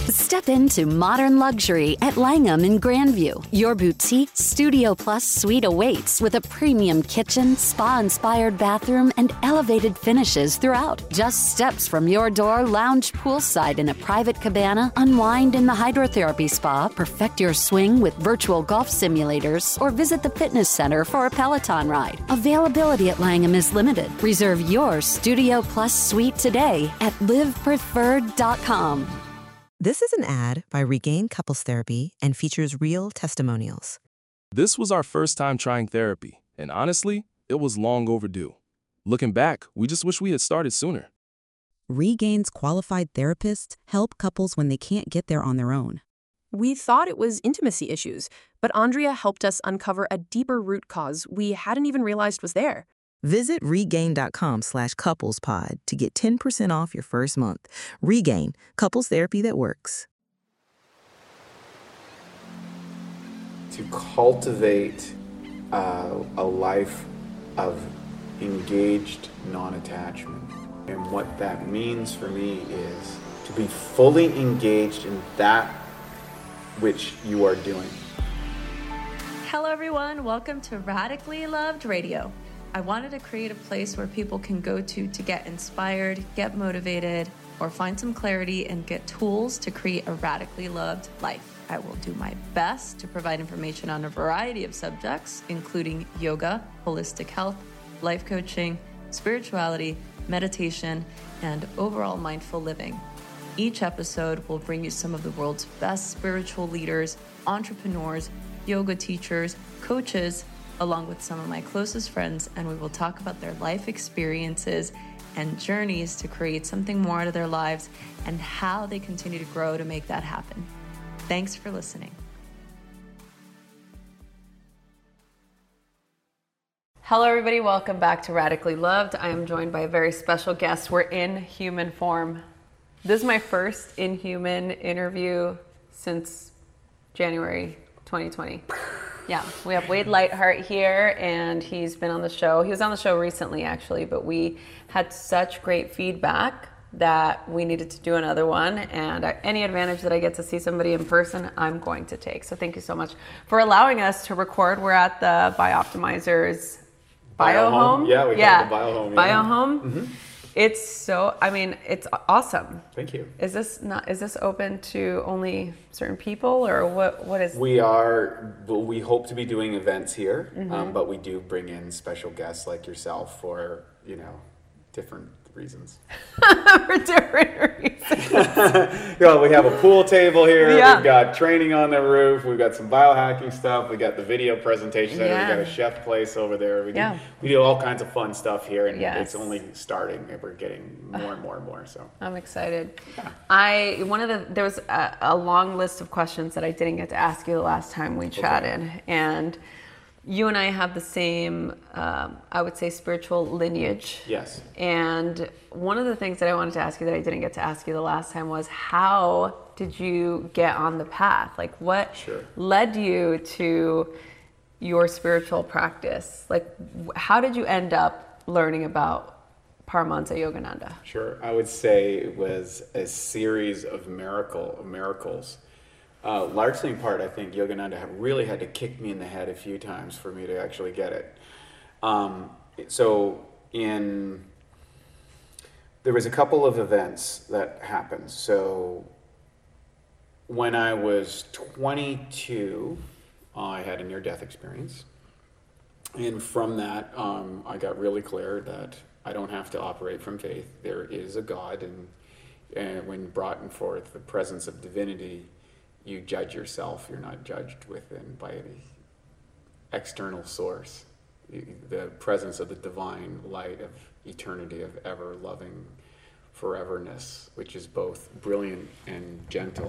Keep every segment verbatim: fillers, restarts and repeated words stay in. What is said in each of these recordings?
Step into modern luxury at Langham in Grandview. Your boutique Studio Plus suite awaits with a premium kitchen, spa-inspired bathroom, and elevated finishes throughout. Just steps from your door, lounge poolside in a private cabana, unwind in the hydrotherapy spa, perfect your swing with virtual golf simulators, or visit the fitness center for a Peloton ride. Availability at Langham is limited. Reserve your Studio Plus suite today at live preferred dot com. This is an ad by Regain Couples Therapy and features real testimonials. This was our first time trying therapy, and honestly, it was long overdue. Looking back, we just wish we had started sooner. Regain's qualified therapists help couples when they can't get there on their own. We thought it was intimacy issues, but Andrea helped us uncover a deeper root cause we hadn't even realized was there. Visit regain.com slash couplespod to get ten percent off your first month. Regain, couples therapy that works. To cultivate uh, a life of engaged non-attachment. And what that means for me is to be fully engaged in that which you are doing. Hello everyone, welcome to Radically Loved Radio. I wanted to create a place where people can go to to get inspired, get motivated, or find some clarity and get tools to create a radically loved life. I will do my best to provide information on a variety of subjects, including yoga, holistic health, life coaching, spirituality, meditation, and overall mindful living. Each episode will bring you some of the world's best spiritual leaders, entrepreneurs, yoga teachers, coaches, along with some of my closest friends, and we will talk about their life experiences and journeys to create something more out of their lives and how they continue to grow to make that happen. Thanks for listening. Hello everybody, welcome back to Radically Loved. I am joined by a very special guest. We're in human form. This is my first in-human interview since January twenty twenty. Yeah, we have Wade Lightheart here, and he's been on the show. He was on the show recently, actually, but we had such great feedback that we needed to do another one, and I, any advantage that I get to see somebody in person, I'm going to take. So thank you so much for allowing us to record. We're at the Bioptimizers Bio Home. Yeah, we yeah. got the Bio Home. Yeah. Bio Home. Mm-hmm. It's so, I mean, it's awesome. Thank you. Is this not, is this open to only certain people, or what, what is? We are, well, we hope to be doing events here, Mm-hmm. um, but we do bring in special guests like yourself for, you know, different reasons. For different reasons. You know, we have a pool table here. Yeah. We've got training on the roof. We've got some biohacking stuff. We got the video presentation center. Yeah. We got a chef place over there. We do, Yeah. we do all kinds of fun stuff here, and Yes. it's only starting. And we're getting more and more and more. So I'm excited. I one of the there was a, a long list of questions that I didn't get to ask you the last time we chatted, okay. And you and I have the same, um, I would say, spiritual lineage. Yes. And one of the things that I wanted to ask you that I didn't get to ask you the last time was, how did you get on the path? Like, what Sure. led you to your spiritual practice? Like, how did you end up learning about Paramahansa Yogananda? Sure. I would say it was a series of miracle miracles. Uh, largely in part, I think Yogananda have really had to kick me in the head a few times for me to actually get it. Um, so in there was a couple of events that happened. So when I was twenty-two, I had a near-death experience. And from that, um, I got really clear that I don't have to operate from faith. There is a God, and, and when brought forth the presence of divinity, you judge yourself. You're not judged within by any external source. The presence of the divine light of eternity, of ever-loving foreverness, which is both brilliant and gentle.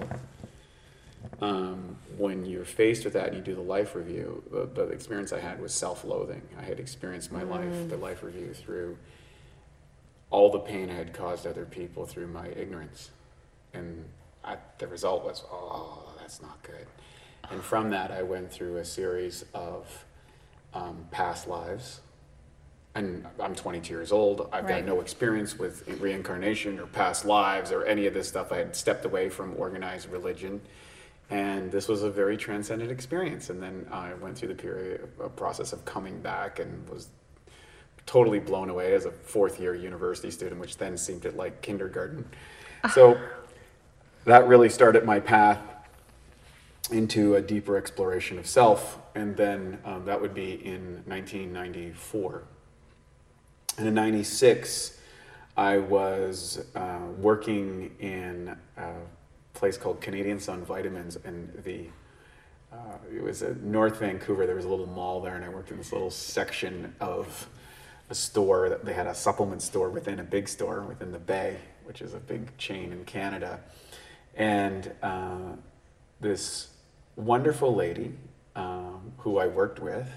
Um, when you're faced with that and you do the life review, the, the experience I had was self-loathing. I had experienced my mm. life, the life review, through all the pain I had caused other people through my ignorance. And I, the result was, oh, that's not good. And from that, I went through a series of um, past lives and I'm twenty-two years old. I've Right. got no experience with reincarnation or past lives or any of this stuff. I had stepped away from organized religion. And this was a very transcendent experience. And then I went through the period, a process of coming back, and was totally blown away as a fourth year university student, which then seemed like kindergarten. So that really started my path into a deeper exploration of self. And then um, that would be in nineteen ninety-four. And in ninety-six, I was uh, working in a place called Canadian Sun Vitamins, and the uh, it was in North Vancouver. There was a little mall there, and I worked in this little section of a store that they had a supplement store within a big store within the Bay, which is a big chain in Canada. And uh, this wonderful lady um, who I worked with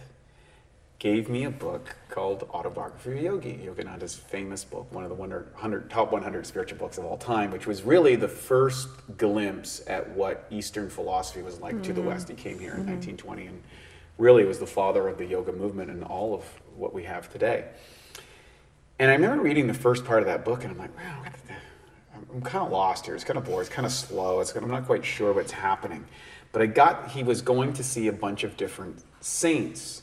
gave me a book called Autobiography of a Yogi, Yogananda's famous book, one of the one hundred, top one hundred spiritual books of all time, which was really the first glimpse at what Eastern philosophy was like mm-hmm. to the West. He came here in mm-hmm. nineteen twenty and really was the father of the yoga movement and all of what we have today. And I remember reading the first part of that book, and I'm like, wow, I'm kind of lost here. It's kind of bored. It's kind of slow. It's, I'm not quite sure what's happening. But I got, he was going to see a bunch of different saints.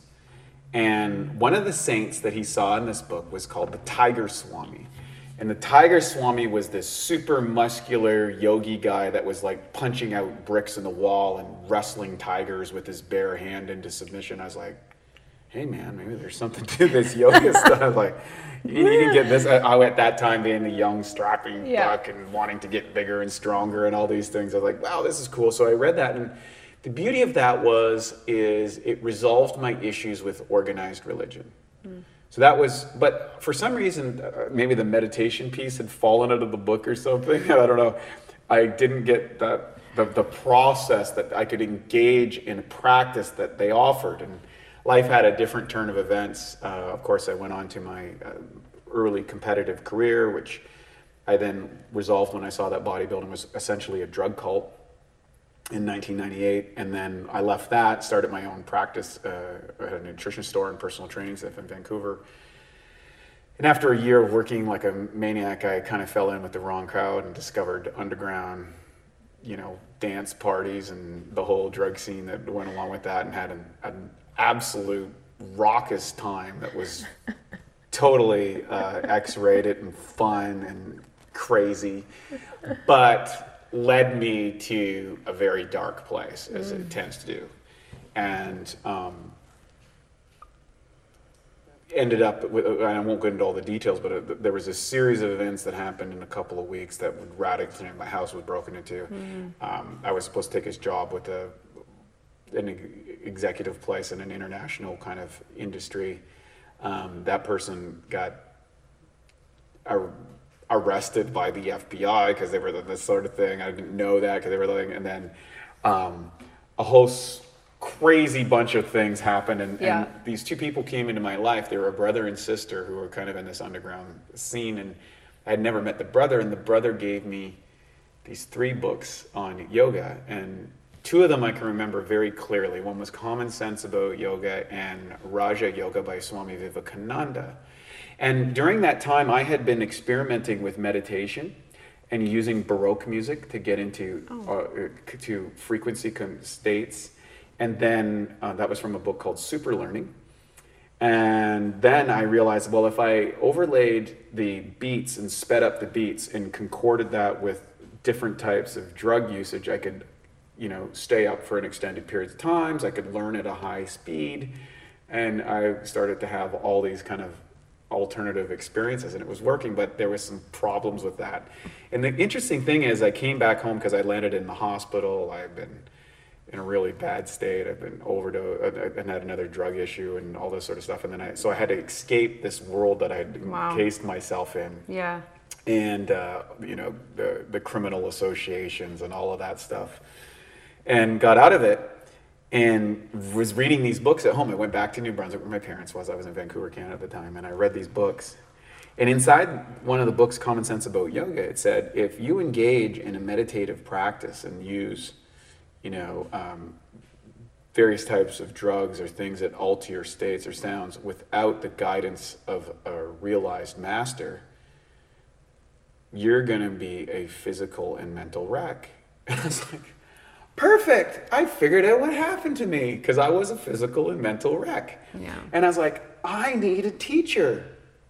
And one of the saints that he saw in this book was called the Tiger Swami. And the Tiger Swami was this super muscular yogi guy that was like punching out bricks in the wall and wrestling tigers with his bare hand into submission. I was like, hey man, maybe there's something to this yoga stuff. Like, you need to get this. I, I at that time being a young strapping yeah. buck and wanting to get bigger and stronger and all these things. I was like, wow, this is cool. So I read that, and the beauty of that was, is it resolved my issues with organized religion. Mm. So that was, but for some reason, uh, maybe the meditation piece had fallen out of the book or something. I don't know. I didn't get that, the, the process that I could engage in a practice that they offered. And life had a different turn of events. Uh, of course, I went on to my uh, early competitive career, which I then resolved when I saw that bodybuilding was essentially a drug cult in nineteen ninety-eight. And then I left that, started my own practice uh, at a nutrition store and personal training stuff in Vancouver. And after a year of working like a maniac, I kind of fell in with the wrong crowd and discovered underground, you know, dance parties and the whole drug scene that went along with that, and had an, an absolute raucous time that was totally uh, X-rated and fun and crazy, but led me to a very dark place, as mm. it tends to do. And um, ended up with, I won't go into all the details, but it, there was a series of events that happened in a couple of weeks that would radically, my house was broken into. Mm. Um, I was supposed to take his job with a, an executive place in an international kind of industry. Um, that person got ar- arrested by the F B I because they were the, this sort of thing. I didn't know that because they were like, and then um, a whole s- crazy bunch of things happened. And, yeah. and these two people came into my life. They were a brother and sister who were kind of in this underground scene. And I had never met the brother, and the brother gave me these three books on yoga. And two of them I can remember very clearly. One was Common Sense About Yoga and Raja Yoga by Swami Vivekananda. And during that time, I had been experimenting with meditation and using Baroque music to get into oh. uh, to frequency states. And then uh, that was from a book called Super Learning. And then I realized, well, if I overlaid the beats and sped up the beats and concorded that with different types of drug usage, I could, you know, stay up for an extended period of times. I could learn at a high speed. And I started to have all these kind of alternative experiences, and it was working, but there was some problems with that. And the interesting thing is, I came back home because I landed in the hospital. I've been in a really bad state. I've been overdosed and had another drug issue and all this sort of stuff. And then I, so I had to escape this world that I'd wow. encased myself in. Yeah. And, uh, you know, the, the criminal associations and all of that stuff. And got out of it. And was reading these books at home. I went back to New Brunswick where my parents was. I was in Vancouver, Canada at the time, and I read these books. And inside one of the books, Common Sense About Yoga, it said, if you engage in a meditative practice and use, you know, um, various types of drugs or things that alter your states or sounds without the guidance of a realized master, you're going to be a physical and mental wreck. And I was like, perfect. I figured out what happened to me because I was a physical and mental wreck. Yeah. And I was like, I need a teacher.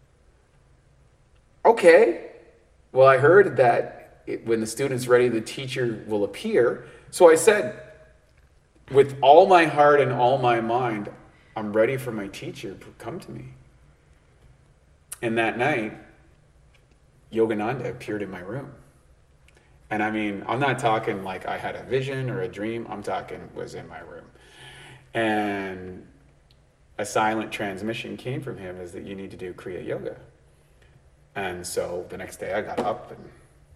Okay. Well, I heard that it, when the student's ready, the teacher will appear. So I said, with all my heart and all my mind, I'm ready for my teacher to come to me. And that night, Yogananda appeared in my room. And I mean, I'm not talking like I had a vision or a dream. I'm talking was in my room. And a silent transmission came from him is that you need to do Kriya Yoga. And so the next day I got up and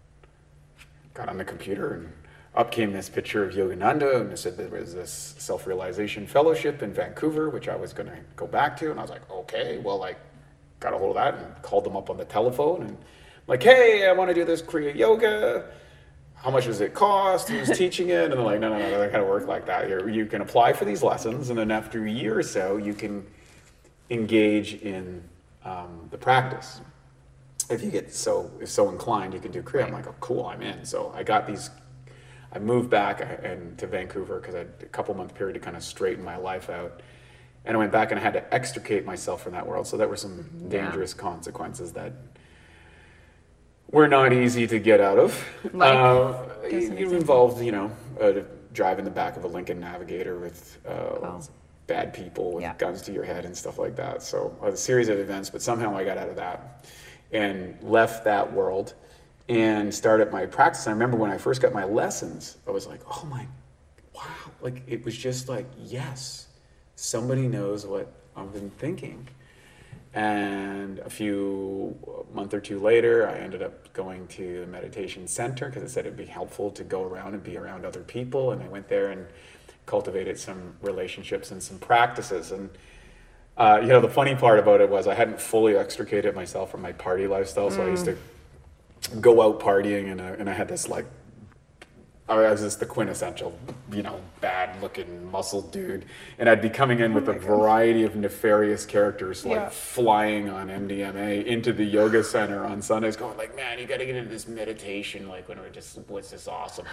got on the computer, and up came this picture of Yogananda, and it said there was this self-realization fellowship in Vancouver, which I was going to go back to. And I was like, okay, well, I got a hold of that and called them up on the telephone and like, hey, I want to do this Kriya Yoga. How much does it cost? Who's teaching it? And they're like, no, no, no, that doesn't kind of work like that. You're, you can apply for these lessons, and then after a year or so, you can engage in um, the practice. If you get so if so inclined, you can do Kriya. I'm like, oh, cool, I'm in. So I got these. I moved back and to Vancouver because I had a couple month period to kind of straighten my life out. And I went back and I had to extricate myself from that world. So there were some dangerous yeah. consequences that were not easy to get out of. Like, uh, it, it involved, you know, uh, driving the back of a Lincoln Navigator with uh, oh. bad people with yeah. guns to your head and stuff like that. So a series of events, but somehow I got out of that and left that world and started my practice. I remember when I first got my lessons, I was like, oh my, wow. Like, it was just like, yes, somebody knows what I've been thinking. And a few, a month or two later, I ended up going to a meditation center because it said it'd be helpful to go around and be around other people. And I went there and cultivated some relationships and some practices. And, uh, you know, the funny part about it was I hadn't fully extricated myself from my party lifestyle. So mm. I used to go out partying, and I, and I had this, like, I was just the quintessential, you know, bad-looking muscle dude, and I'd be coming in with oh a variety of nefarious characters, like yeah. flying on M D M A into the yoga center on Sundays, going like, "Man, you got to get into this meditation, like when we're just, what's this awesome?"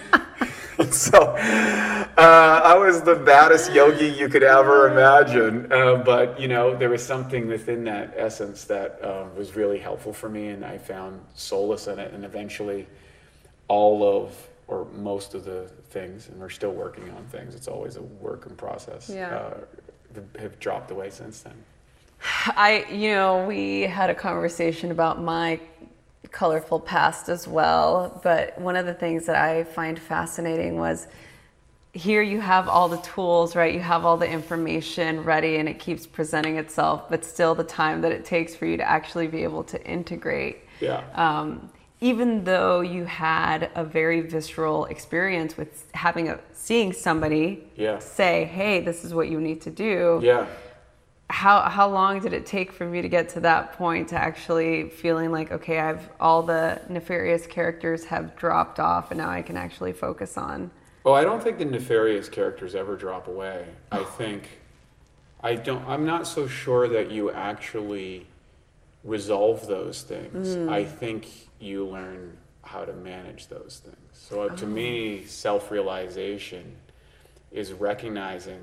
So uh, I was the baddest yogi you could ever imagine, uh, but you know, there was something within that essence that um, was really helpful for me, and I found solace in it, and eventually, all of or most of the things, and we're still working on things, it's always a work in process, yeah. uh, have dropped away since then. I, you know, we had a conversation about my colorful past as well, but one of the things that I find fascinating was here you have all the tools, right? You have all the information ready and it keeps presenting itself, but still the time that it takes for you to actually be able to integrate. Yeah. Um, even though you had a very visceral experience with having a seeing somebody yeah. say, hey, this is what you need to do. Yeah. How how long did it take for you to get to that point to actually feeling like, okay, I've all the nefarious characters have dropped off and now I can actually focus on? Well, I don't think the nefarious characters ever drop away. I think I don't I'm not so sure that you actually resolve those things. Mm. I think you learn how to manage those things. So uh, to oh. me, self-realization is recognizing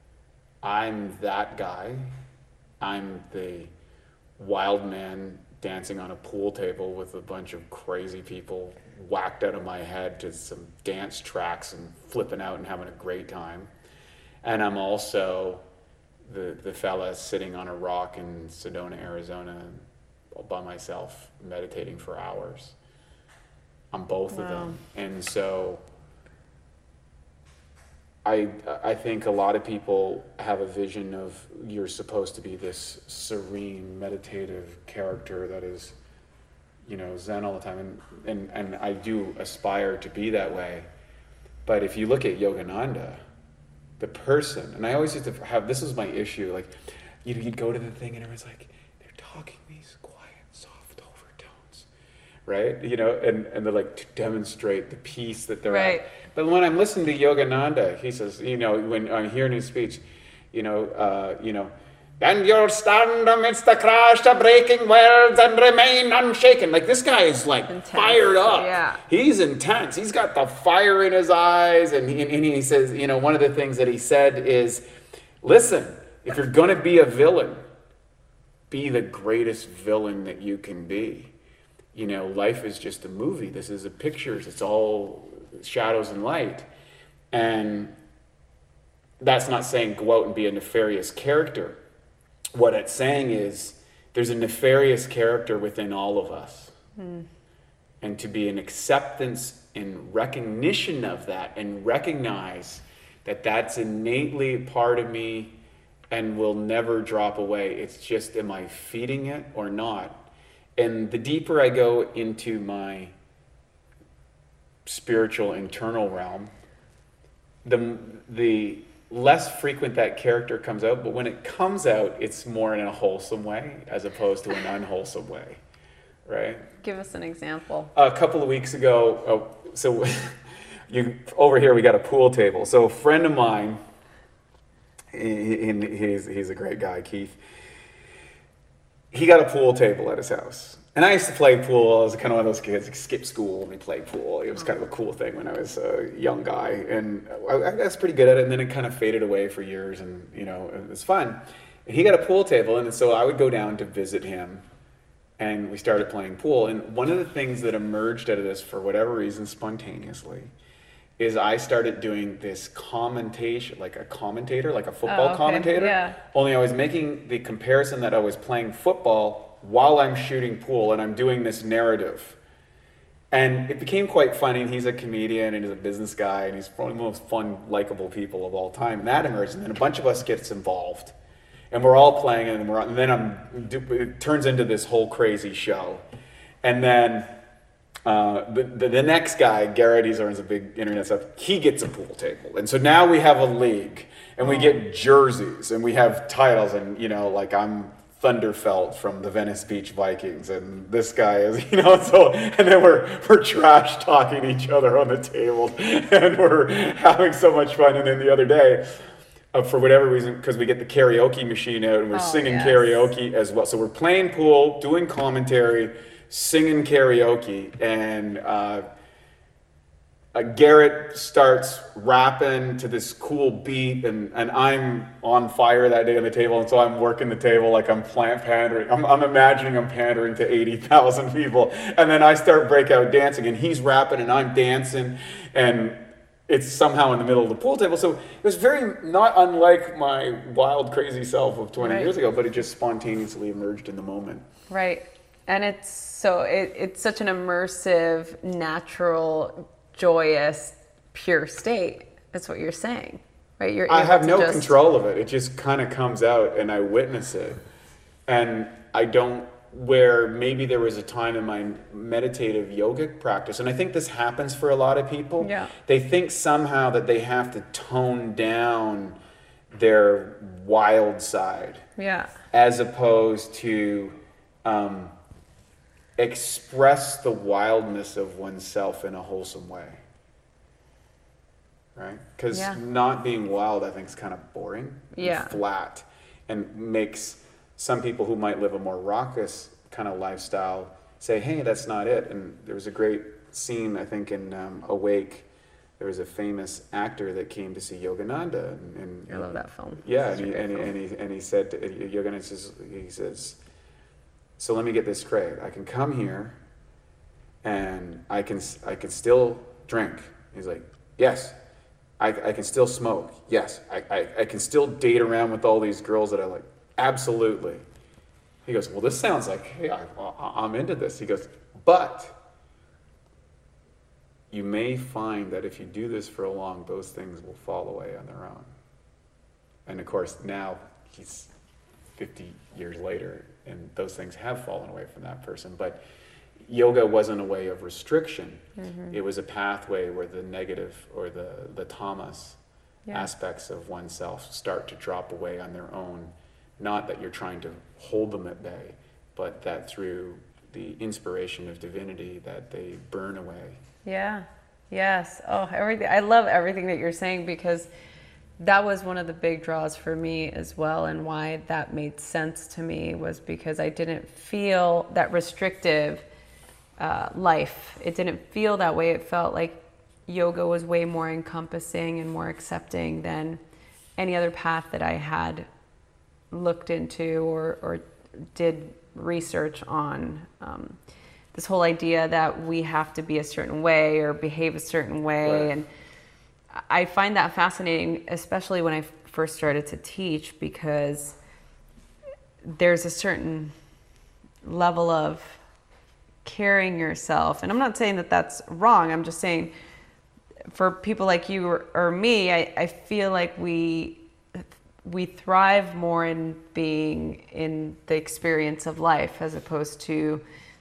I'm that guy. I'm the wild man dancing on a pool table with a bunch of crazy people whacked out of my head to some dance tracks and flipping out and having a great time. And I'm also the, the fella sitting on a rock in Sedona, Arizona, all by myself, meditating for hours. I'm both wow. of them. And so I I think a lot of people have a vision of you're supposed to be this serene, meditative character that is, you know, Zen all the time. And, and, and I do aspire to be that way. But if you look at Yogananda, the person, and I always used to have, this was my issue, like, you know, you'd go to the thing and everyone's like, they're talking these quiet, soft overtones, right? You know, and, and they're like, to demonstrate the peace that they're right. at. But when I'm listening to Yogananda, he says, you know, when I'm hearing his speech, you know, uh, you know, and you'll stand amidst the crash of breaking worlds and remain unshaken. Like, this guy is like intense. Fired up. Yeah. He's intense. He's got the fire in his eyes. And he, and he says, you know, one of the things that he said is, listen, if you're going to be a villain, be the greatest villain that you can be. You know, life is just a movie. This is a pictures. It's all shadows and light. And that's not saying go out and be a nefarious character. What it's saying is there's a nefarious character within all of us. Mm. And to be an acceptance and recognition of that, and recognize that that's innately part of me and will never drop away. It's just, am I feeding it or not? And the deeper I go into my spiritual internal realm, the the less frequent that character comes out. But when it comes out, it's more in a wholesome way as opposed to an unwholesome way, right? Give us an example. A couple of weeks ago, oh, so you over here we got a pool table. So a friend of mine, he, he, he's he's a great guy, Keith. He got a pool table at his house. And I used to play pool. I was kind of one of those kids who skipped school and we played pool. It was kind of a cool thing when I was a young guy. And I, I was pretty good at it. And then it kind of faded away for years. And, you know, it was fun. And he got a pool table. And so I would go down to visit him. And we started playing pool. And one of the things that emerged out of this, for whatever reason, spontaneously, is I started doing this commentation, like a commentator, like a football oh, okay. commentator. Yeah. Only I was making the comparison that I was playing football while I'm shooting pool, and I'm doing this narrative. And it became quite funny. And he's a comedian, and he's a business guy, and he's one of the most fun, likable people of all time. And that emerged, and then a bunch of us gets involved. And we're all playing, and, we're, and then I'm, it turns into this whole crazy show. And then Uh, the, the, the next guy, Garrett, he's a big internet stuff, he gets a pool table. And so now we have a league, and we get jerseys, and we have titles, and, you know, like I'm Thunderfelt from the Venice Beach Vikings, and this guy is, you know, so, and then we're, we're trash talking each other on the table, and we're having so much fun. And then the other day, uh, for whatever reason, because we get the karaoke machine out, and we're oh, singing yes. karaoke as well. So we're playing pool, doing commentary, singing karaoke, and uh, uh, Garrett starts rapping to this cool beat, and, and I'm on fire that day on the table, and so I'm working the table like I'm plant pandering. I'm, I'm imagining I'm pandering to eighty thousand people, and then I start breakout dancing, and he's rapping, and I'm dancing, and it's somehow in the middle of the pool table. So it was very not unlike my wild, crazy self of twenty right. years ago, but it just spontaneously emerged in the moment. Right. And it's so it, it's such an immersive, natural, joyous, pure state. That's what you're saying, right? You're I able have to no just... control of it. It just kind of comes out, and I witness it. And I don't, where maybe there was a time in my meditative yogic practice, and I think this happens for a lot of people. Yeah. They think somehow that they have to tone down their wild side. Yeah. As opposed to um, express the wildness of oneself in a wholesome way, right? Because yeah. not being wild, I think, is kind of boring yeah. and flat, and makes some people who might live a more raucous kind of lifestyle say, hey, that's not it. And there was a great scene, I think, in um, Awake. There was a famous actor that came to see Yogananda. And, and, I love that film. Yeah, and he, and, he, and, he, and he said, to, Yogananda says, he says, so let me get this straight. I can come here and I can I can still drink. He's like, yes. I, I can still smoke. Yes. I, I, I can still date around with all these girls that I like. Absolutely. He goes, well, this sounds like, hey, I, I'm into this. He goes, but you may find that if you do this for a long, those things will fall away on their own. And of course, now he's fifty years later, and those things have fallen away from that person. But yoga wasn't a way of restriction. Mm-hmm. It was a pathway where the negative or the, the tamas yeah. aspects of oneself start to drop away on their own. Not that you're trying to hold them at bay, but that through the inspiration of divinity that they burn away. Yeah. Yes. Oh, everything. I love everything that you're saying, because that was one of the big draws for me as well, and why that made sense to me was because I didn't feel that restrictive uh, life. It didn't feel that way. It felt like yoga was way more encompassing and more accepting than any other path that I had looked into or, or did research on. Um, this whole idea that we have to be a certain way or behave a certain way. Right. And I find that fascinating, especially when I first started to teach, because there's a certain level of carrying yourself. And I'm not saying that that's wrong. I'm just saying for people like you or, or me, I, I feel like we we thrive more in being in the experience of life as opposed to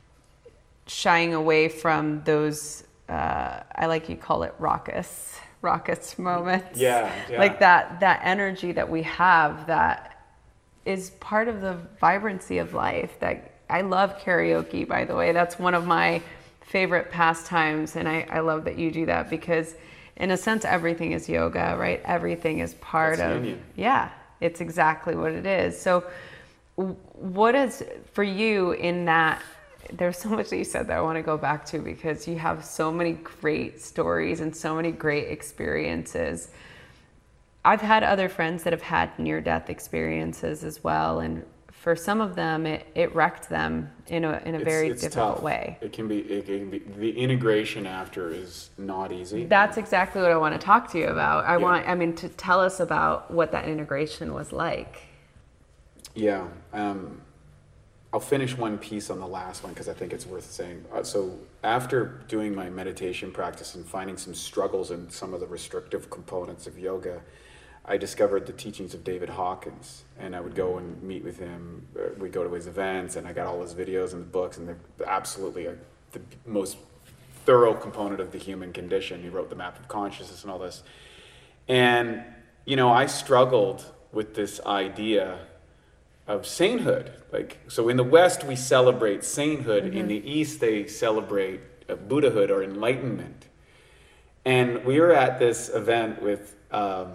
shying away from those, uh, I like you call it raucous, raucous moments. Yeah, yeah. Like that, that energy that we have that is part of the vibrancy of life. That I love karaoke, by the way. That's one of my favorite pastimes. And I, I love that you do that, because in a sense, everything is yoga, right? Everything is part That's of, union. yeah, it's exactly what it is. So what is for you in that? There's so much that you said that I want to go back to, because you have so many great stories and so many great experiences. I've had other friends that have had near-death experiences as well, and for some of them, it, it wrecked them in a in a It's- very it's difficult tough. way. It can be, it can be, the integration after is not easy. That's exactly what I want to talk to you about. I Yeah. want, I mean, to tell us about what that integration was like. Yeah. Um, I'll finish one piece on the last one because I think it's worth saying. Uh, so after doing my meditation practice and finding some struggles in some of the restrictive components of yoga, I discovered the teachings of David Hawkins, and I would go and meet with him. Uh, we'd go to his events, and I got all his videos and the books, and they're absolutely a, the most thorough component of the human condition. He wrote the Map of Consciousness and all this. And, you know, I struggled with this idea of sainthood. Like, so in the West, we celebrate sainthood. Mm-hmm. In the East, they celebrate uh, Buddhahood or enlightenment. And we were at this event with um,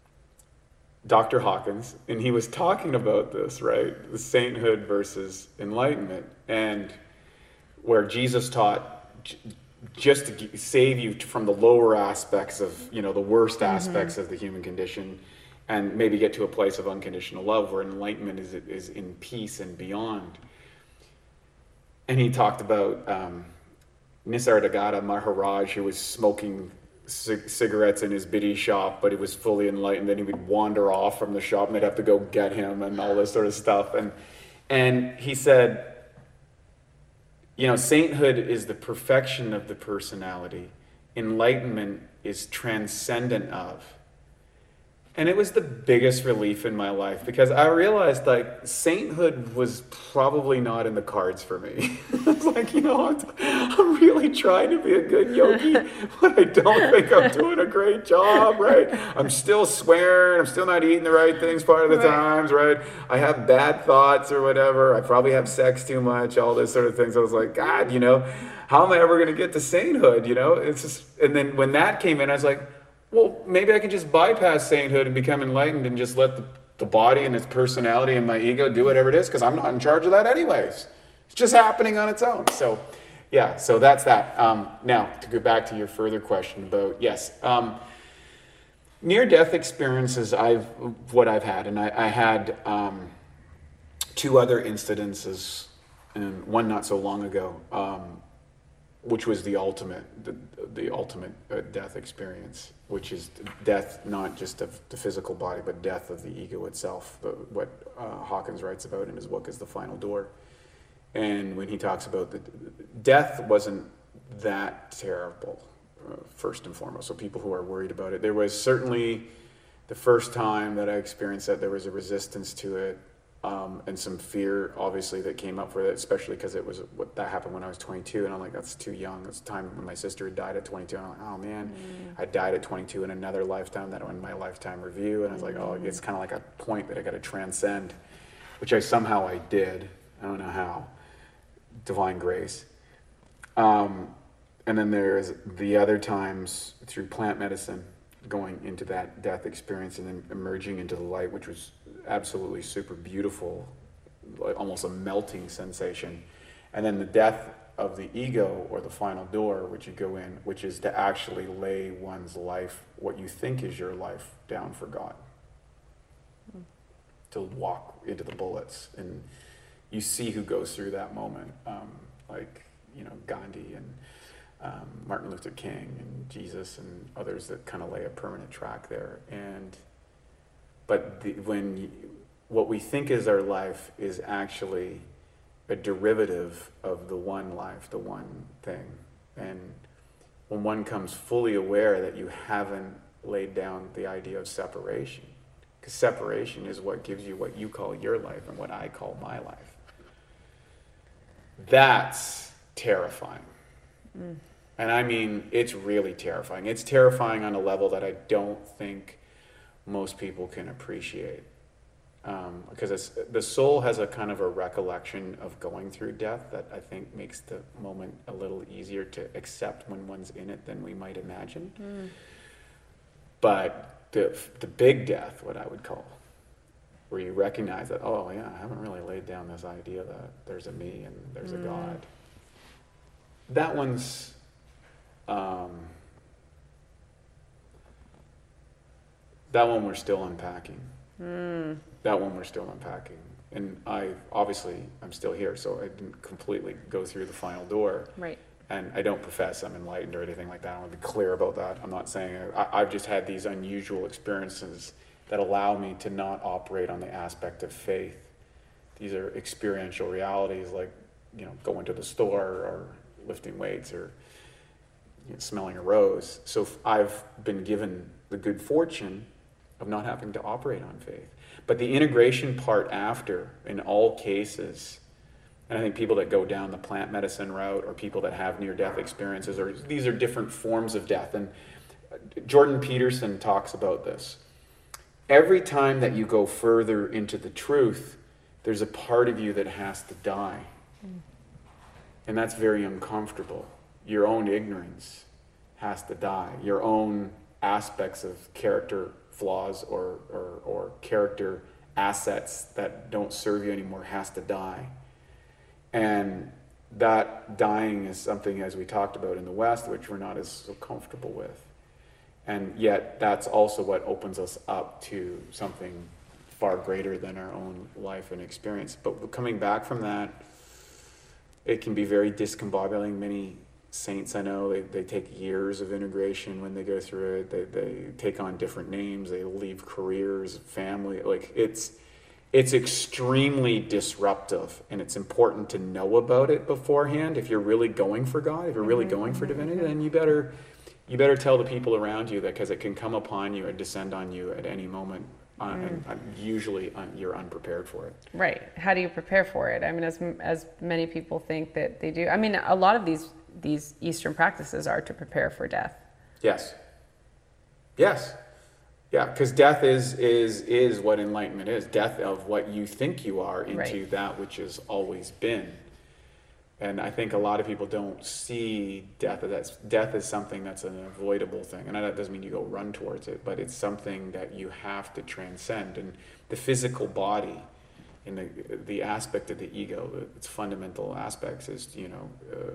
Doctor Hawkins, and he was talking about this, right? The sainthood versus enlightenment, and where Jesus taught j- just to g- save you from the lower aspects of, you know, the worst aspects mm-hmm. of the human condition, and maybe get to a place of unconditional love where enlightenment is is in peace and beyond. And he talked about um, Nisargadatta Maharaj, who was smoking c- cigarettes in his biddy shop, but he was fully enlightened. Then he would wander off from the shop, and they'd have to go get him and all this sort of stuff. And and he said, you know, sainthood is the perfection of the personality. Enlightenment is transcendent of. And it was the biggest relief in my life, because I realized, like, sainthood was probably not in the cards for me. I was like, you know, I'm, I'm really trying to be a good yogi, but I don't think I'm doing a great job, right? I'm still swearing. I'm still not eating the right things part of the right. times, right? I have bad thoughts or whatever. I probably have sex too much, all this sort of things. I was like, God, you know, how am I ever going to get to sainthood, you know? It's just, and then when that came in, I was like, well, maybe I can just bypass sainthood and become enlightened and just let the, the body and its personality and my ego do whatever it is, because I'm not in charge of that anyways. It's just happening on its own. So, yeah, so that's that. Um, now, to go back to your further question about, yes, um, near-death experiences, I've what I've had, and I, I had um, two other incidences, and one not so long ago, um, which was the ultimate, the, the ultimate uh, death experience, which is death not just of the physical body, but death of the ego itself. The, what uh, Hawkins writes about in his book is The Final Door. And when he talks about the death, wasn't that terrible, uh, first and foremost. So people who are worried about it, there was certainly the first time that I experienced that, there was a resistance to it. Um, and some fear, obviously, that came up for it, especially because it was what that happened when I was twenty-two, and I'm like, that's too young. It's time when my sister had died at twenty-two, and I'm like, oh man, mm. I died at twenty-two in another lifetime, that in my lifetime review, and I was like, oh, it's kind of like a point that I got to transcend, which I somehow I did. I don't know how. Divine grace. Um, and then there's the other times through plant medicine, going into that death experience and then emerging into the light, which was absolutely super beautiful, like almost a melting sensation. And then the death of the ego, or the final door, which you go in, which is to actually lay one's life, what you think is your life, down for God. Mm. To walk into the bullets. And you see who goes through that moment, um, like, you know, Gandhi and um, Martin Luther King and Jesus and others that kind of lay a permanent track there. And but the, when you, what we think is our life is actually a derivative of the one life, the one thing. And when one comes fully aware that you haven't laid down the idea of separation, because separation is what gives you what you call your life and what I call my life. That's terrifying. Mm. And I mean, it's really terrifying. It's terrifying on a level that I don't think most people can appreciate. Um, because it's, the soul has a kind of a recollection of going through death that I think makes the moment a little easier to accept when one's in it than we might imagine. Mm. But the the big death, what I would call, where you recognize that, oh yeah, I haven't really laid down this idea that there's a me and there's mm. a God. That one's, um, that one we're still unpacking. Mm. That one we're still unpacking. And I, obviously, I'm still here, so I didn't completely go through the final door. Right. And I don't profess I'm enlightened or anything like that. I want to be clear about that. I'm not saying, I, I've just had these unusual experiences that allow me to not operate on the aspect of faith. These are experiential realities, like, you know, going to the store or lifting weights or, you know, smelling a rose. So I've been given the good fortune of not having to operate on faith. But the integration part after, in all cases, and I think people that go down the plant medicine route or people that have near-death experiences, or these are different forms of death. And Jordan Peterson talks about this. Every time that you go further into the truth, there's a part of you that has to die. Mm. And that's very uncomfortable. Your own ignorance has to die. Your own aspects of character flaws or, or, or character assets that don't serve you anymore has to die. And that dying is something, as we talked about in the West, which we're not as so comfortable with. And yet that's also what opens us up to something far greater than our own life and experience. But coming back from that, it can be very discombobulating. Many saints I know, they, they take years of integration when they go through it. They they take on different names. They leave careers, family. Like it's it's extremely disruptive, and it's important to know about it beforehand. If you're really going for God, if you're really going for divinity, then you better you better tell the people around you that, because it can come upon you and descend on you at any moment. Uh, mm. and, and usually un, you're unprepared for it. Right. How do you prepare for it? I mean, as as many people think that they do. I mean, a lot of these these Eastern practices are to prepare for death. Yes. Yes. Yeah, because death is is is what enlightenment is. Death of what you think you are into right. that which has always been. And I think a lot of people don't see death as that's death is something that's an avoidable thing. And that doesn't mean you go run towards it, but it's something that you have to transcend. And the physical body, in the the aspect of the ego, its fundamental aspects is, you know, uh,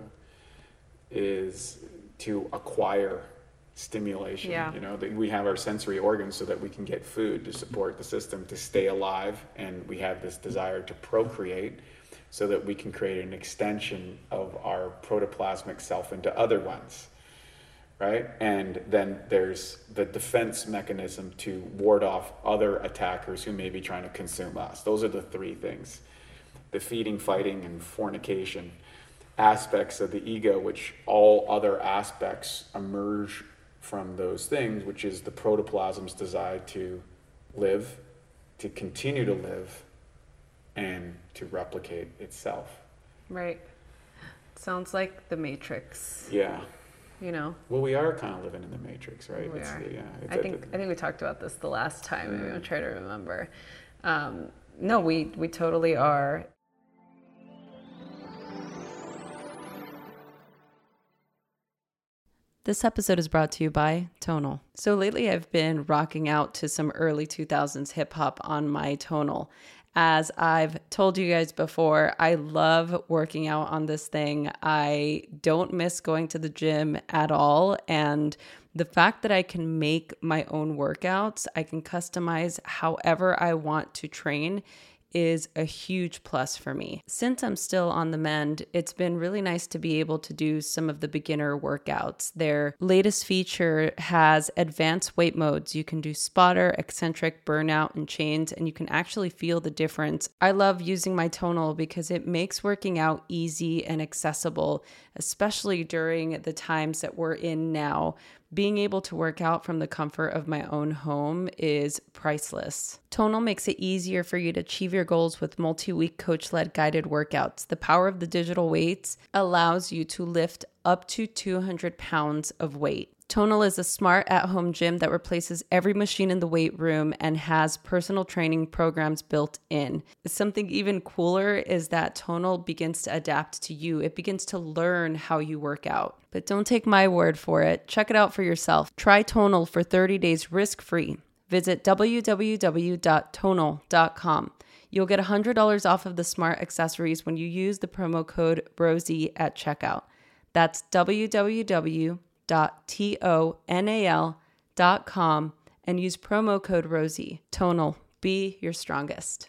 is to acquire stimulation. Yeah. You know, that we have our sensory organs so that we can get food to support the system to stay alive, and we have this desire to procreate so that we can create an extension of our protoplasmic self into other ones, right? And then there's the defense mechanism to ward off other attackers who may be trying to consume us. Those are the three things: the feeding, fighting, and fornication aspects of the ego, which all other aspects emerge from those things, which is the protoplasm's desire to live, to continue to live, and to replicate itself. Right. Sounds like the Matrix. Yeah. You know. Well, we are kind of living in the Matrix, right? We it's, are. Yeah. It's I think a, I think we talked about this the last time. Mm. Maybe I'll try to remember. Um, no, we we totally are. This episode is brought to you by Tonal. So lately I've been rocking out to some early two thousands hip hop on my Tonal. As I've told you guys before, I love working out on this thing. I don't miss going to the gym at all. And the fact that I can make my own workouts, I can customize however I want to train, is a huge plus for me. Since I'm still on the mend, it's been really nice to be able to do some of the beginner workouts. Their latest feature has advanced weight modes. You can do spotter, eccentric, burnout, and chains, and you can actually feel the difference. I love using my Tonal because it makes working out easy and accessible, especially during the times that we're in now. Being able to work out from the comfort of my own home is priceless. Tonal makes it easier for you to achieve your goals with multi-week coach-led guided workouts. The power of the digital weights allows you to lift up to two hundred pounds of weight. Tonal is a smart at-home gym that replaces every machine in the weight room and has personal training programs built in. Something even cooler is that Tonal begins to adapt to you. It begins to learn how you work out. But don't take my word for it. Check it out for yourself. Try Tonal for thirty days risk-free. Visit w w w dot tonal dot com. You'll get one hundred dollars off of the smart accessories when you use the promo code ROSIE at checkout. That's w w w dot tonal dot com and use promo code ROSIE. Tonal, be your strongest.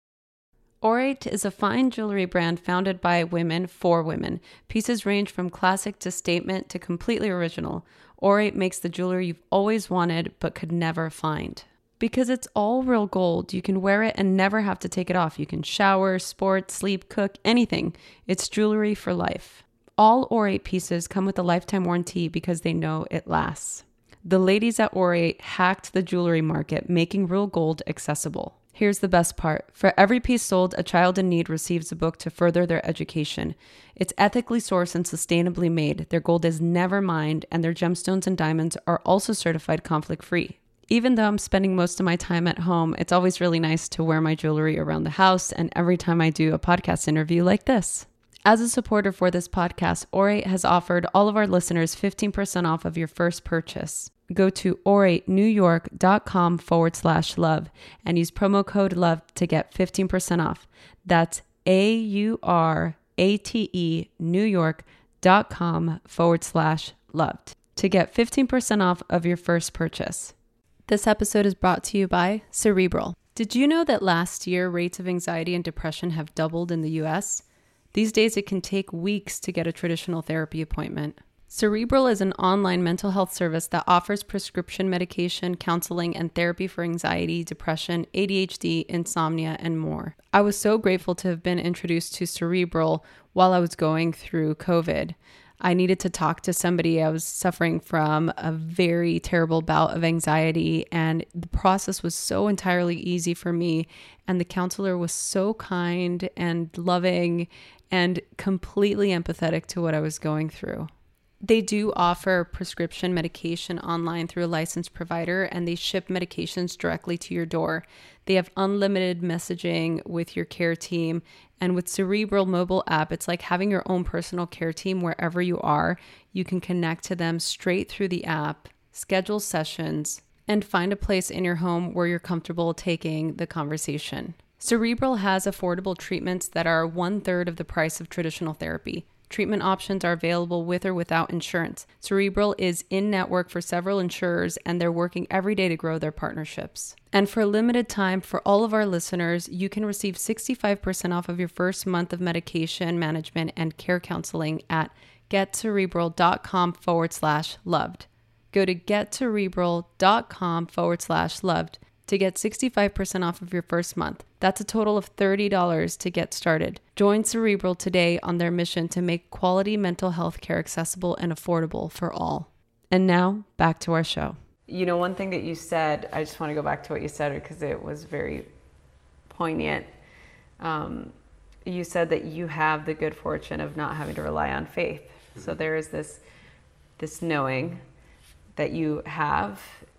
Aurate is a fine jewelry brand founded by women for women. Pieces range from classic to statement to completely original. Aurate makes the jewelry you've always wanted but could never find. Because it's all real gold, you can wear it and never have to take it off. You can shower, sport, sleep, cook, anything. It's jewelry for life. All Aurate pieces come with a lifetime warranty because they know it lasts. The ladies at Aurate hacked the jewelry market, making real gold accessible. Here's the best part. For every piece sold, a child in need receives a book to further their education. It's ethically sourced and sustainably made. Their gold is never mined, and their gemstones and diamonds are also certified conflict-free. Even though I'm spending most of my time at home, it's always really nice to wear my jewelry around the house and every time I do a podcast interview like this. As a supporter for this podcast, Aurate has offered all of our listeners fifteen percent off of your first purchase. Go to auratenewyork.com forward slash love and use promo code love to get fifteen percent off. That's A-U-R-A-T-E newyork.com forward slash loved to get fifteen percent off of your first purchase. This episode is brought to you by Cerebral. Did you know that last year rates of anxiety and depression have doubled in the U S? These days, it can take weeks to get a traditional therapy appointment. Cerebral is an online mental health service that offers prescription medication, counseling, and therapy for anxiety, depression, A D H D, insomnia, and more. I was so grateful to have been introduced to Cerebral while I was going through COVID. I needed to talk to somebody. I was suffering from a very terrible bout of anxiety, and the process was so entirely easy for me. And the counselor was so kind and loving and completely empathetic to what I was going through. They do offer prescription medication online through a licensed provider, and they ship medications directly to your door. They have unlimited messaging with your care team, and with Cerebral mobile app, it's like having your own personal care team wherever you are. You can connect to them straight through the app, schedule sessions, and find a place in your home where you're comfortable taking the conversation. Cerebral has affordable treatments that are one third of the price of traditional therapy. Treatment options are available with or without insurance. Cerebral is in-network for several insurers, and they're working every day to grow their partnerships. And for a limited time, for all of our listeners, you can receive sixty-five percent off of your first month of medication management and care counseling at getcerebral.com forward slash loved. Go to getcerebral.com forward slash loved to get sixty-five percent off of your first month. That's a total of thirty dollars to get started. Join Cerebral today on their mission to make quality mental health care accessible and affordable for all. And now, back to our show. You know, one thing that you said, I just want to go back to what you said because it was very poignant. Um, you said that you have the good fortune of not having to rely on faith. Mm-hmm. So there is this, this knowing that you have.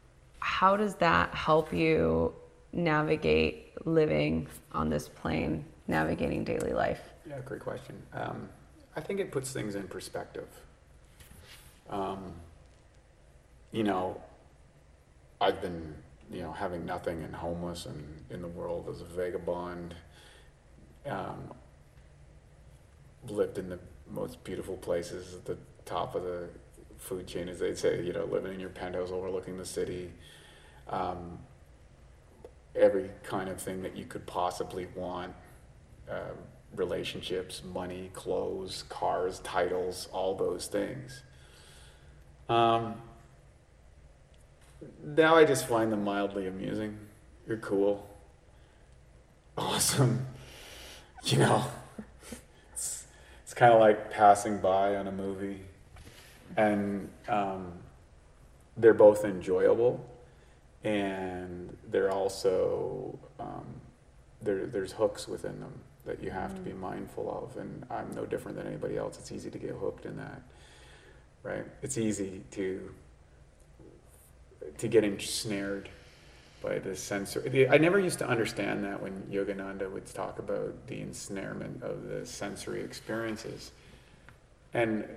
How does that help you navigate living on this plane, navigating daily life? Yeah, great question. Um, I think it puts things in perspective. Um, you know, I've been, you know, having nothing and homeless and in the world as a vagabond. Um, lived in the most beautiful places at the top of the food chain, as they'd say, you know, living in your penthouse overlooking the city. Um, every kind of thing that you could possibly want. Uh, relationships, money, clothes, cars, titles, all those things. Um, now I just find them mildly amusing. You're cool. Awesome. You know, it's, it's kind of like passing by on a movie. And um, they're both enjoyable, and they're also, um, there, there's hooks within them that you have mm. to be mindful of. And I'm no different than anybody else. It's easy to get hooked in that, right? It's easy to to get ensnared by the sensory. I never used to understand that when Yogananda would talk about the ensnarement of the sensory experiences. And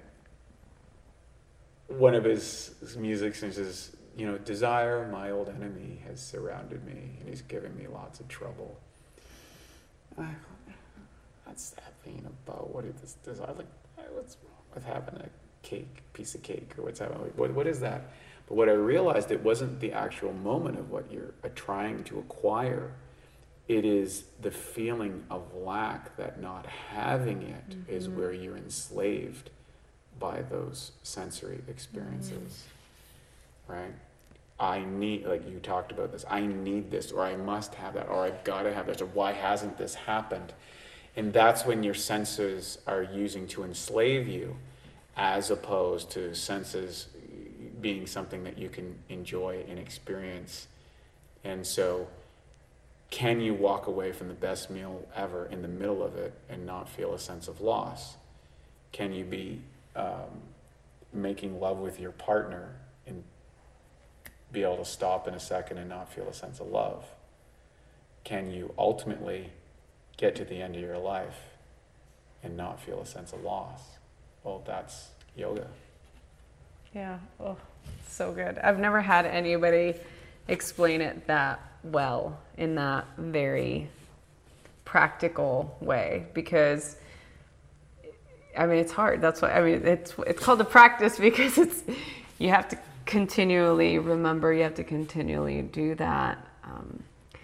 one of his, his music says, you know, desire, my old enemy, has surrounded me, and he's giving me lots of trouble. I, what's that being about? What is this desire? Like, what's what's happening? A cake, piece of cake, or what's happening? What what is that? But what I realized, it wasn't the actual moment of what you're uh, trying to acquire. It is the feeling of lack, that not having it mm-hmm. is where you're enslaved by those sensory experiences, mm-hmm. right? I need, like you talked about this, I need this, or I must have that, or I've got to have this, or why hasn't this happened? And that's when your senses are using to enslave you, as opposed to senses being something that you can enjoy and experience. And so, can you walk away from the best meal ever in the middle of it and not feel a sense of loss? Can you be um, making love with your partner and be able to stop in a second and not feel a sense of love? Can you ultimately get to the end of your life and not feel a sense of loss? Well, that's yoga. Yeah, oh, so good. I've never had anybody explain it that well, in that very practical way, because I mean, it's hard. That's why, I mean, it's it's called a practice, because it's, you have to continually remember, you have to continually do that. Um,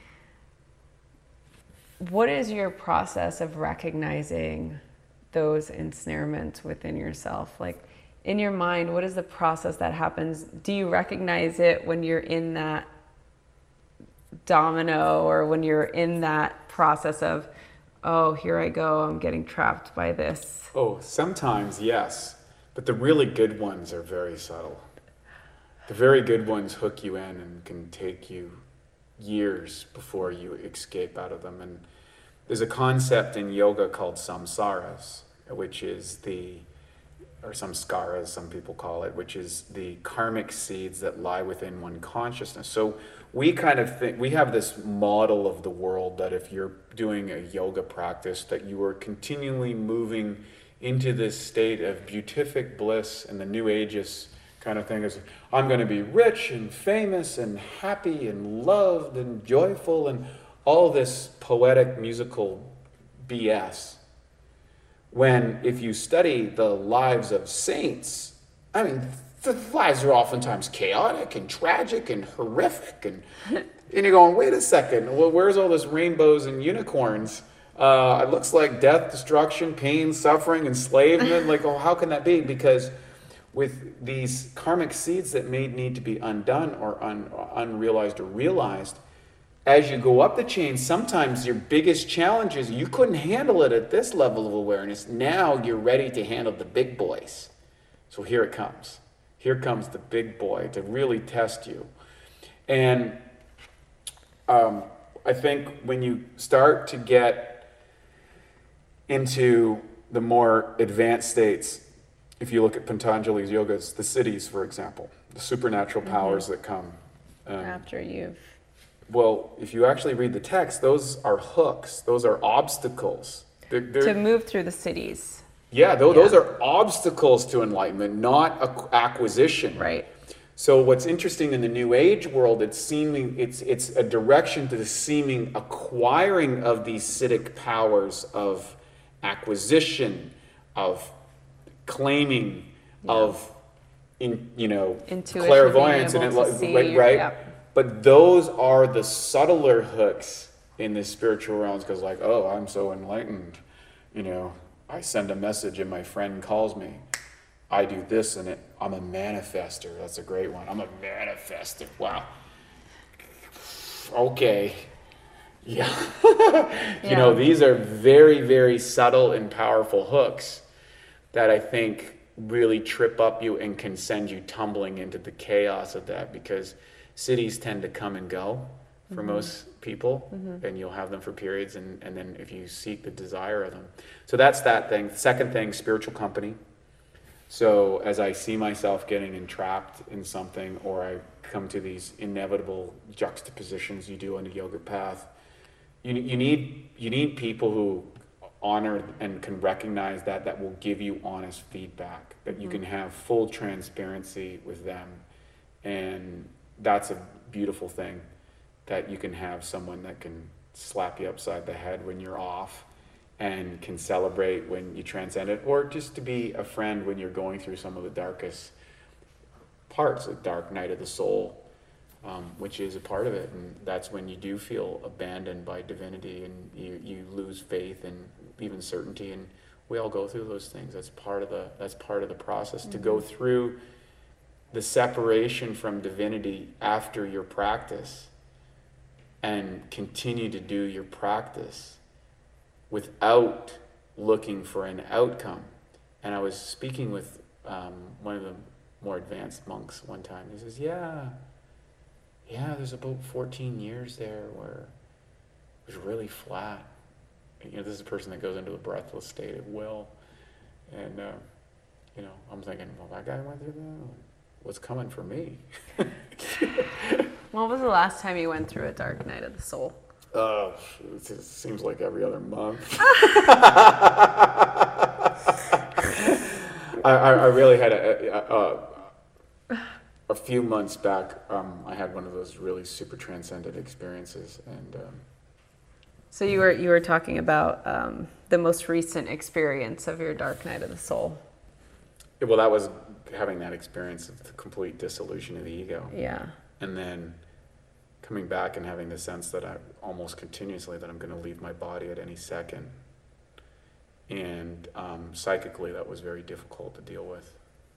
what is your process of recognizing those ensnarements within yourself? Like, in your mind, what is the process that happens? Do you recognize it when you're in that domino, or when you're in that process of, oh, here I go, I'm getting trapped by this? Oh, sometimes, yes. But the really good ones are very subtle. The very good ones hook you in and can take you years before you escape out of them. And there's a concept in yoga called samsaras, which is the, or samskaras, some people call it, which is the karmic seeds that lie within one consciousness. So we kind of think, we have this model of the world that if you're doing a yoga practice, that you are continually moving into this state of beatific bliss, and the New Ageist kind of thing is, I'm going to be rich and famous and happy and loved and joyful, and all this poetic musical B S. When if you study the lives of saints, I mean, the lives are oftentimes chaotic and tragic and horrific, and and you're going, wait a second, well, where's all this rainbows and unicorns? Uh, it looks like death, destruction, pain, suffering, enslavement. Like, oh, how can that be? Because with these karmic seeds that may need to be undone or un, unrealized or realized, as you go up the chain, sometimes your biggest challenge is you couldn't handle it at this level of awareness. Now you're ready to handle the big boys. So here it comes. Here comes the big boy to really test you. And um, I think when you start to get into the more advanced states, if you look at Patanjali's yogas, the siddhis, for example, the supernatural powers mm-hmm. that come. Um, After you've... Well, if you actually read the text, those are hooks. Those are obstacles. They're, they're, to move through the cities. Yeah, those, yeah, those are obstacles to enlightenment, not acquisition. Right. So what's interesting in the New Age world, it's seeming it's it's a direction to the seeming acquiring of these Siddhic powers of acquisition, of claiming, yeah. of in you know Intuition, clairvoyance, and it, right, right? Yeah. But those are the subtler hooks in the spiritual realms, because like, oh, I'm so enlightened, you know, I send a message and my friend calls me. I do this and it, I'm a manifester. That's a great one. I'm a manifester. Wow. Okay. Yeah. yeah. You know, these are very, very subtle and powerful hooks that I think really trip up you and can send you tumbling into the chaos of that, because cities tend to come and go for mm-hmm. most people, mm-hmm. and you'll have them for periods, and, and then if you seek the desire of them. So that's that thing. Second thing, spiritual company. So as I see myself getting entrapped in something, or I come to these inevitable juxtapositions you do on the yogic path, you, you need you need people who honor and can recognize that, that will give you honest feedback, that you mm-hmm. can have full transparency with them. And that's a beautiful thing, that you can have someone that can slap you upside the head when you're off, and can celebrate when you transcend it, or just to be a friend when you're going through some of the darkest parts, like dark night of the soul, um, which is a part of it. And that's when you do feel abandoned by divinity, and you, you lose faith and even certainty. And we all go through those things. That's part of the that's part of the process, mm-hmm. to go through the separation from divinity after your practice and continue to do your practice without looking for an outcome. And I was speaking with um, one of the more advanced monks one time. He says, yeah, yeah, there's about fourteen years there where it was really flat. And, you know, this is a person that goes into the breathless state at will. And, uh, you know, I'm thinking, well, that guy went through that. What's coming for me? When was the last time you went through a dark night of the soul? Uh, it seems like every other month. I, I, I really had a, a, a, a few months back, um, I had one of those really super transcendent experiences. And um, so you were you were talking about um, the most recent experience of your dark night of the soul. Well, that was having that experience of the complete dissolution of the ego. Yeah. And then coming back and having the sense that I almost continuously that I'm going to leave my body at any second. And um, psychically, that was very difficult to deal with.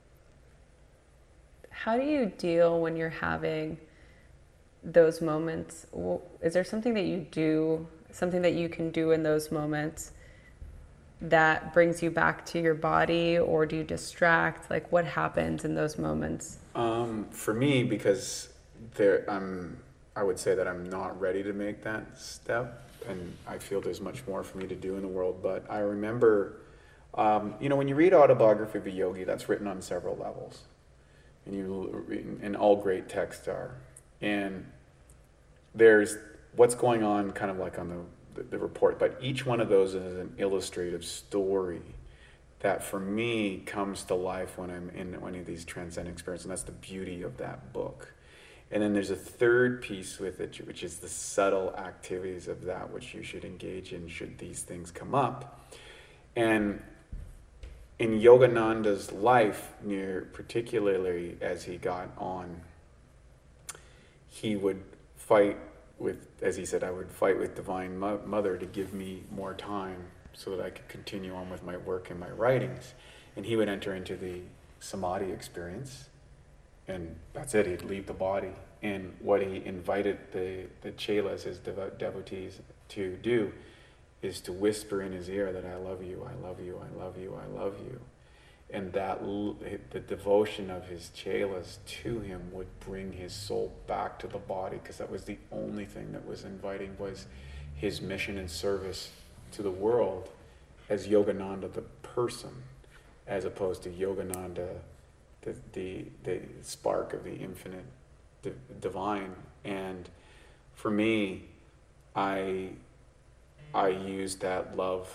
How do you deal when you're having those moments? Is there something that you do, something that you can do in those moments that brings you back to your body, or do you distract? Like, what happens in those moments? Um, for me, because there, I'm, I would say that I'm not ready to make that step, and I feel there's much more for me to do in the world. But I remember, um, you know, when you read Autobiography of a Yogi, that's written on several levels, and you, and all great texts are, and there's what's going on, kind of like on the the report, but each one of those is an illustrative story that for me comes to life when I'm in one of these transcendent experiences, and that's the beauty of that book. And then there's a third piece with it, which is the subtle activities of that which you should engage in should these things come up. And in Yogananda's life, near particularly as he got on, he would fight with, as he said, I would fight with Divine Mo- Mother to give me more time so that I could continue on with my work and my writings. And he would enter into the samadhi experience, and that's it, he'd leave the body. And what he invited the, the chelas, his devo- devotees, to do is to whisper in his ear that I love you, I love you, I love you, I love you. And that the devotion of his chelas to him would bring his soul back to the body, because that was the only thing that was inviting, was his mission and service to the world as Yogananda the person, as opposed to Yogananda the the, the spark of the infinite di- divine. And for me, I I used that love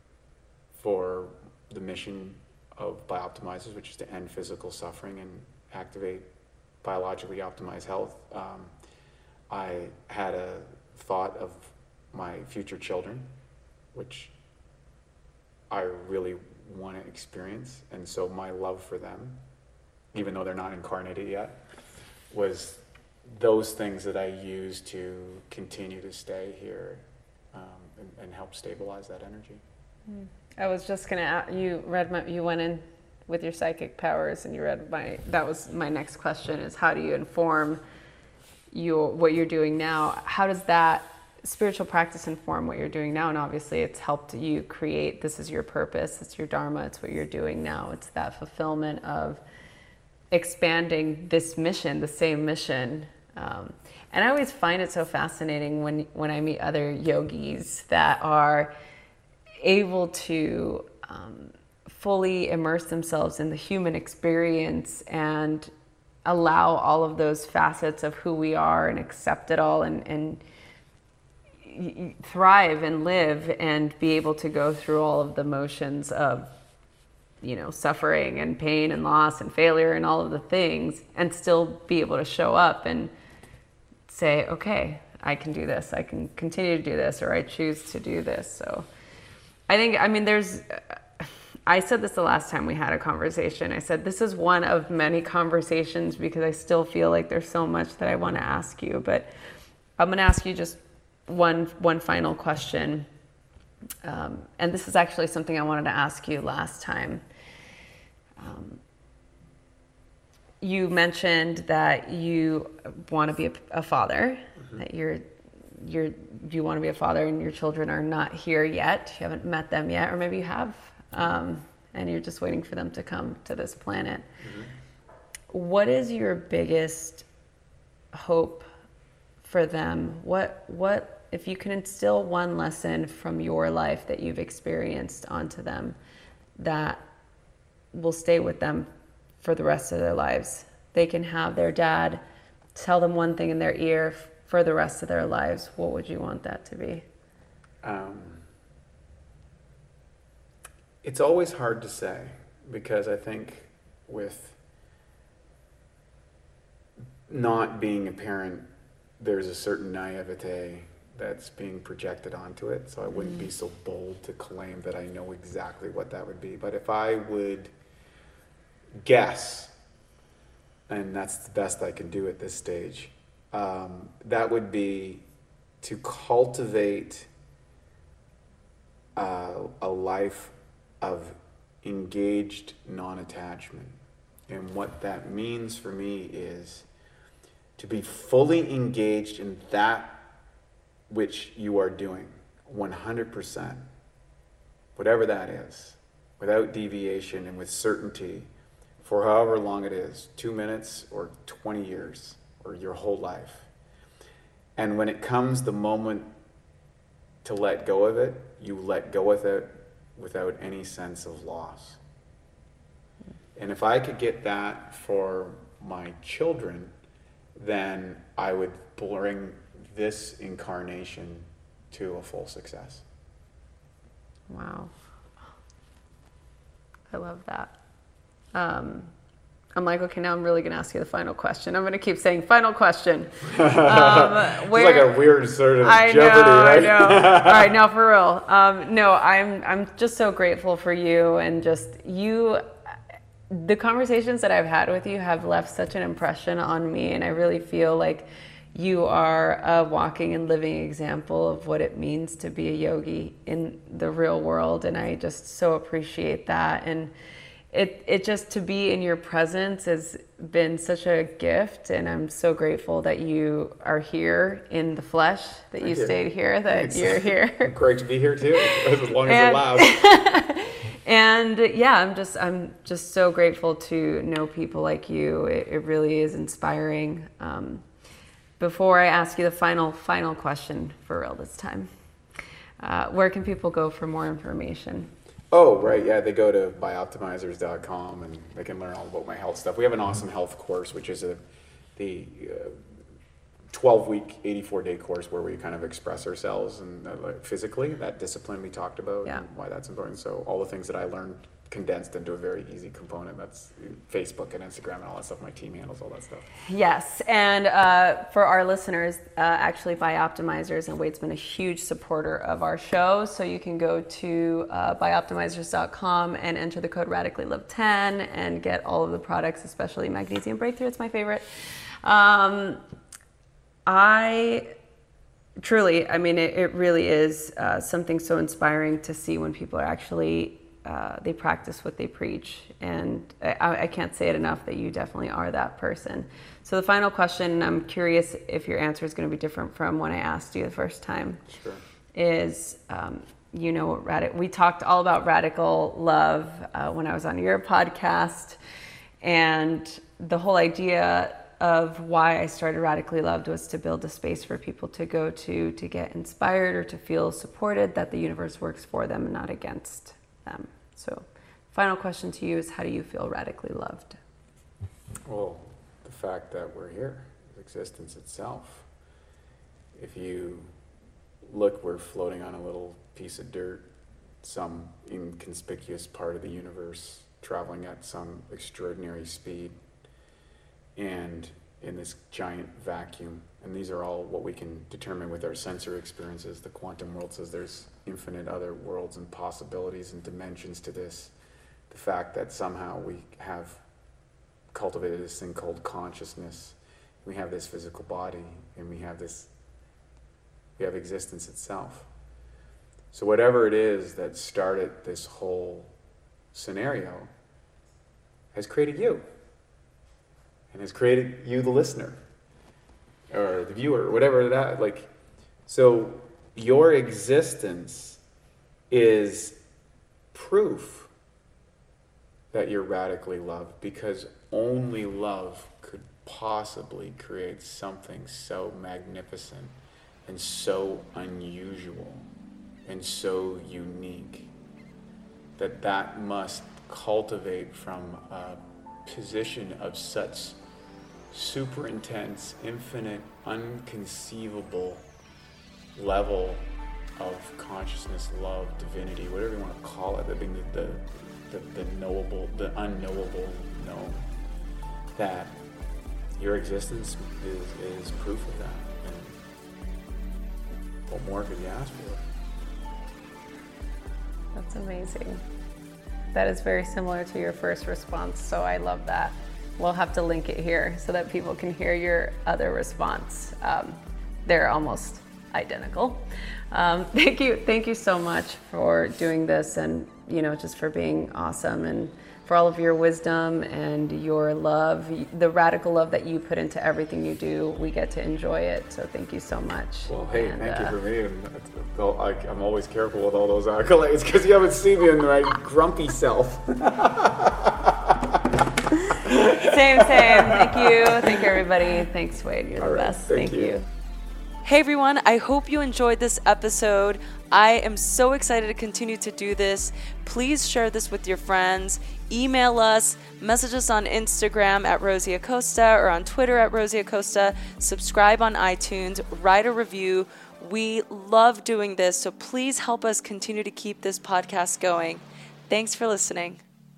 for the mission of Bioptimizers, which is to end physical suffering and activate biologically optimized health. Um, I had a thought of my future children, which I really want to experience. And so my love for them, even though they're not incarnated yet, was those things that I use to continue to stay here um, and, and help stabilize that energy. I was just gonna, you read my, you went in with your psychic powers and you read my, that was my next question, is how do you inform your, what you're doing now? How does that spiritual practice inform what you're doing now? And obviously it's helped you create, this is your purpose, it's your dharma, it's what you're doing now. It's that fulfillment of expanding this mission, the same mission. Um, and I always find it so fascinating when, when I meet other yogis that are able to um, fully immerse themselves in the human experience and allow all of those facets of who we are and accept it all and, and thrive and live and be able to go through all of the motions of, you know, suffering and pain and loss and failure and all of the things, and still be able to show up and say, okay, I can do this, I can continue to do this, or I choose to do this. So I think, I mean, there's, I said this the last time we had a conversation. I said, this is one of many conversations because I still feel like there's so much that I want to ask you, but I'm going to ask you just one, one final question. Um, and this is actually something I wanted to ask you last time. Um, you mentioned that you want to be a, a father, mm-hmm. that you're, you're, you want to be a father and your children are not here yet. You haven't met them yet, or maybe you have, um, and you're just waiting for them to come to this planet. Mm-hmm. What is your biggest hope for them? What, what, if you can instill one lesson from your life that you've experienced onto them that will stay with them for the rest of their lives? They can have their dad tell them one thing in their ear for the rest of their lives. What would you want that to be? Um, it's always hard to say, because I think with not being a parent, there's a certain naivete that's being projected onto it. So I wouldn't mm-hmm. be so bold to claim that I know exactly what that would be. But if I would guess, and that's the best I can do at this stage, um, that would be to cultivate uh, a life of engaged non-attachment. And what that means for me is to be fully engaged in that which you are doing, one hundred percent, whatever that is, without deviation and with certainty, for however long it is, two minutes or twenty years or your whole life. And when it comes the moment to let go of it, you let go of it without any sense of loss. And if I could get that for my children, then I would bring this incarnation to a full success. Wow. I love that. Um, I'm like, okay, now I'm really going to ask you the final question. I'm going to keep saying final question. Um, where, it's like a weird sort of I Jeopardy, know, right? I know. All right, now for real. Um, no, I'm I'm just so grateful for you, and just you. The conversations that I've had with you have left such an impression on me, and I really feel like you are a walking and living example of what it means to be a yogi in the real world, and I just so appreciate that. And it it just, to be in your presence has been such a gift, and I'm so grateful that you are here in the flesh, that you, you stayed here, that Thanks. You're here. Great to be here too, as long as it allows. And yeah, I'm just I'm just so grateful to know people like you. It, it really is inspiring. Um, before I ask you the final final question for real this time, uh, where can people go for more information? Oh, right, yeah, they go to bioptimizers dot com and they can learn all about my health stuff. We have an awesome health course, which is a the uh, twelve-week, eighty-four-day course where we kind of express ourselves and uh, like physically, that discipline we talked about, yeah. and why that's important. So all the things that I learned condensed into a very easy component. That's Facebook and Instagram and all that stuff. My team handles all that stuff. Yes, and uh, for our listeners, uh, actually Bioptimizers, and Wade's been a huge supporter of our show, so you can go to uh, bioptimizers dot com and enter the code radically love ten and get all of the products, especially Magnesium Breakthrough. It's my favorite. Um, I truly, I mean, it, it really is uh, something so inspiring to see when people are actually Uh, they practice what they preach, and I, I can't say it enough that you definitely are that person. So the final question, and I'm curious if your answer is going to be different from when I asked you the first time, sure. is um, you know, radi- we talked all about radical love uh, when I was on your podcast, and the whole idea of why I started Radically Loved was to build a space for people to go to to get inspired or to feel supported, that the universe works for them and not against them. So final question to you is, how do you feel radically loved? Well, the fact that we're here, existence itself. If you look, we're floating on a little piece of dirt, some inconspicuous part of the universe, traveling at some extraordinary speed, and in this giant vacuum. And these are all what we can determine with our sensory experiences. The quantum world says there's infinite other worlds and possibilities and dimensions to this. The fact that somehow we have cultivated this thing called consciousness. We have this physical body, and we have this, we have existence itself. So whatever it is that started this whole scenario has created you, and has created you, the listener, or the viewer, or whatever that, like, so your existence is proof that you're radically loved, because only love could possibly create something so magnificent and so unusual and so unique that that must cultivate from a position of such super intense, infinite, unconceivable level of consciousness, love, divinity, whatever you want to call it, the the the, the knowable, the unknowable known, that your existence is, is proof of that. And what more could you ask for? That's amazing. That is very similar to your first response, so I love that. We'll have to link it here so that people can hear your other response. Um, they're almost identical. Um, thank you, thank you so much for doing this, and you know, just for being awesome, and for all of your wisdom and your love, the radical love that you put into everything you do. We get to enjoy it, so thank you so much. Well, hey, and, thank uh, you for me. And I, I'm always careful with all those accolades because you haven't seen me in my grumpy self. Same, same. Thank you. Thank you, everybody. Thanks, Wade. You're all the right, best. Thank, thank you. you. Hey everyone, I hope you enjoyed this episode. I am so excited to continue to do this. Please share this with your friends. Email us, message us on Instagram at Rosie Acosta or on Twitter at Rosie Acosta. Subscribe on iTunes, write a review. We love doing this, so please help us continue to keep this podcast going. Thanks for listening.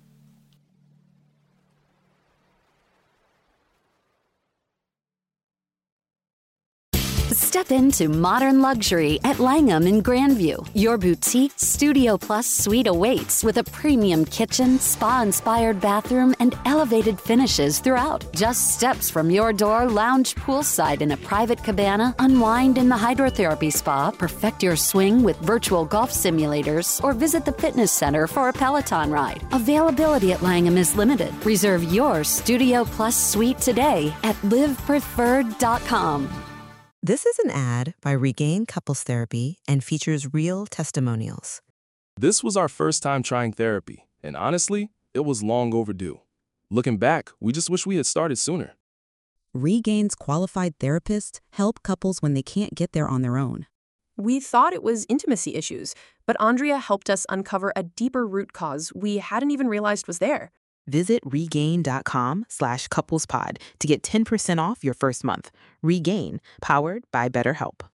Step into modern luxury at Langham in Grandview. Your boutique Studio Plus suite awaits with a premium kitchen, spa-inspired bathroom, and elevated finishes throughout. Just steps from your door, lounge poolside in a private cabana, unwind in the hydrotherapy spa, perfect your swing with virtual golf simulators, or visit the fitness center for a Peloton ride. Availability at Langham is limited. Reserve your Studio Plus suite today at live preferred dot com. This is an ad by Regain Couples Therapy and features real testimonials. This was our first time trying therapy, and honestly, it was long overdue. Looking back, we just wish we had started sooner. Regain's qualified therapists help couples when they can't get there on their own. We thought it was intimacy issues, but Andrea helped us uncover a deeper root cause we hadn't even realized was there. Visit regain.com slash couplespod to get ten percent off your first month. Regain, powered by BetterHelp.